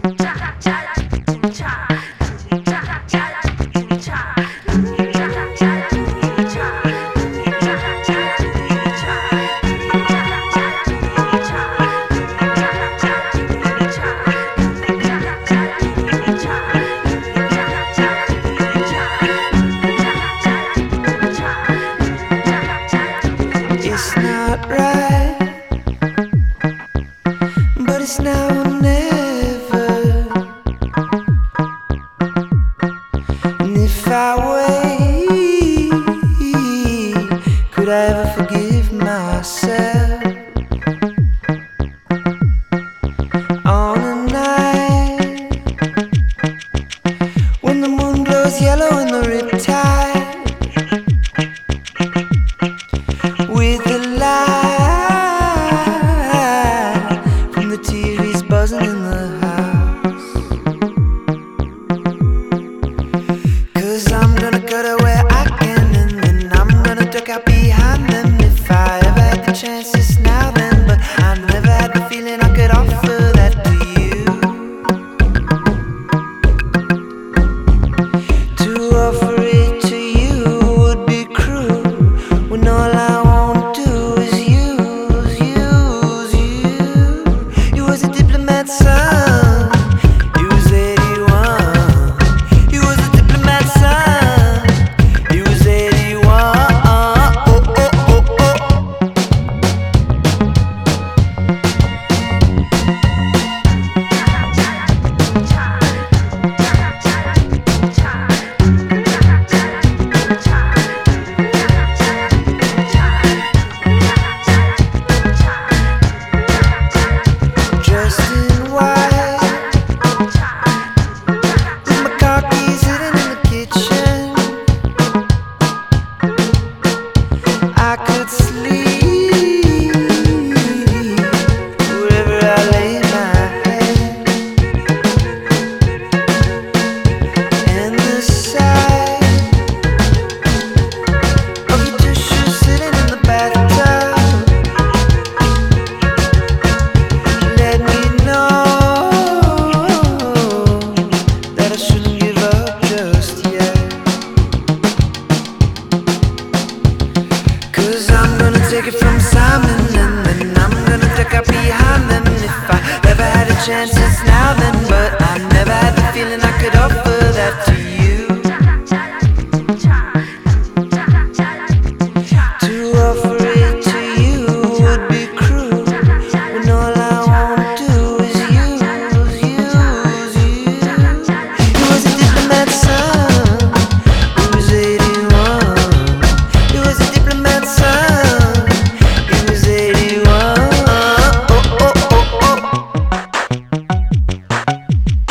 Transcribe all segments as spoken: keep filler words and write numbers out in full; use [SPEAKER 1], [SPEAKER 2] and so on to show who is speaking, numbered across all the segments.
[SPEAKER 1] It's not right, but it's now or never. And if I wait, could I ever forgive myself? On a night when the moon glows yellow in the riptide, with the light from the T V's buzzing in the house. 'Cause I'm gonna go to where I can, and then I'm gonna duck out behind them. If I ever had the chance, it's now then, but I never had the feeling I could offer that to you. To offer it to you would be cruel, when all I son, he was eighty-one. He was a diplomat son. He was eighty-one. Oh, oh, oh, oh. Dressed in I could sleep wherever I lay my head, and the sight of your tissue sitting in the bathtub let me know that I shouldn't give up just yet. 'Cause I'm gonna take it from Simon, and then I'm gonna duck out behind them. And if I ever had a chance, it's now then, but I never had the feeling I could offer that to you. To offer it to you would be cruel, when all I wanna do is use, use, use. He was a diplomat son. He was eighty-one. He was a diplomat son. He was eighty-one. Oh, oh, oh, oh.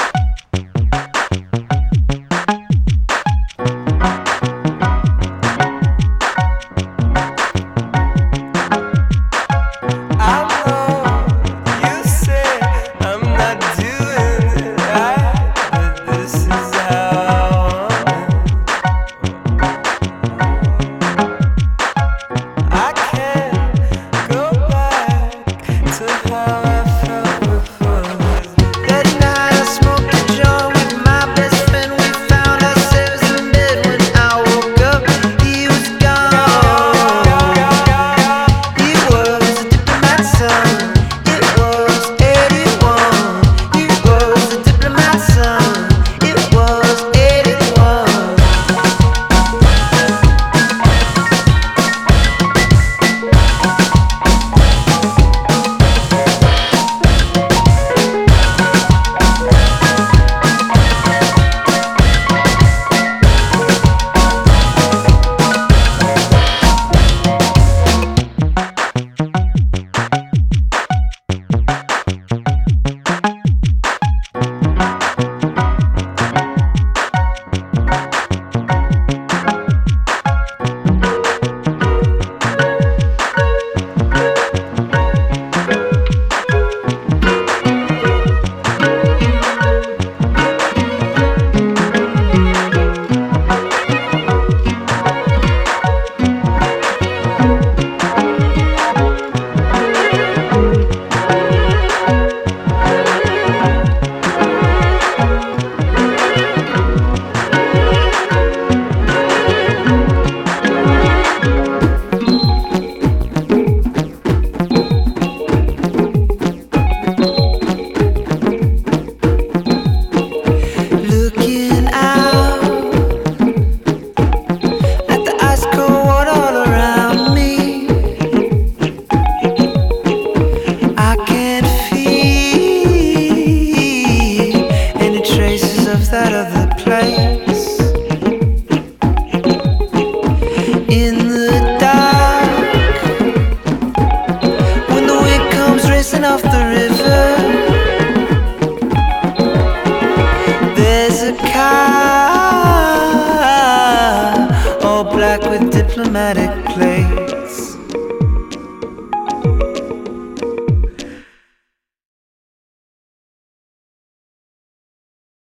[SPEAKER 1] a car.